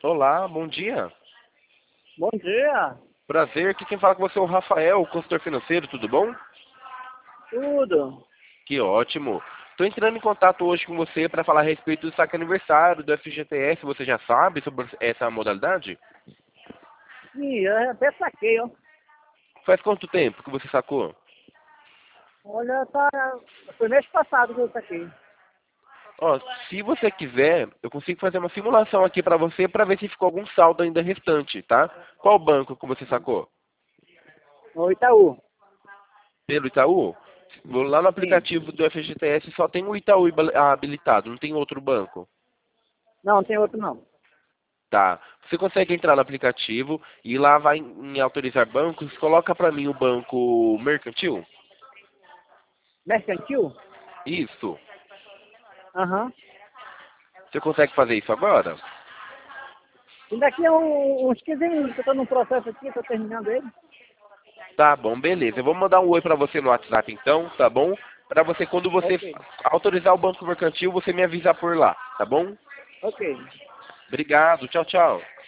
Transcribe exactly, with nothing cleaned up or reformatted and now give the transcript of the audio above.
Olá, bom dia. Bom dia, Prazer, aqui quem fala com você é o Rafael, consultor financeiro, tudo bom? tudo. Que ótimo. Estou entrando em contato hoje com você para falar a respeito do saque aniversário do F G T S. Você já sabe sobre essa modalidade? Sim, eu até saquei, ó. Faz quanto tempo que você sacou? Olha, tá. Foi mês passado que eu saquei. Ó, se você quiser, eu consigo fazer uma simulação aqui para você para ver se ficou algum saldo ainda restante, tá? Qual banco que você sacou? No Itaú. Pelo Itaú? Vou lá no Sim. aplicativo do F G T S só tem o Itaú habilitado, não tem outro banco. Não, não tem outro não. Tá. Você consegue entrar no aplicativo e lá vai em autorizar bancos, coloca para mim o banco mercantil? Mercantil? Isso. Aham. Você consegue fazer isso agora? E daqui a um- uns quinze minutos que eu tô num processo aqui, tô terminando ele. Tá bom, beleza. Eu vou mandar um oi para você no WhatsApp então, tá bom? Para você, quando você Ok, autorizar o banco mercantil, você me avisa por lá, tá bom? ok. Obrigado, tchau, tchau.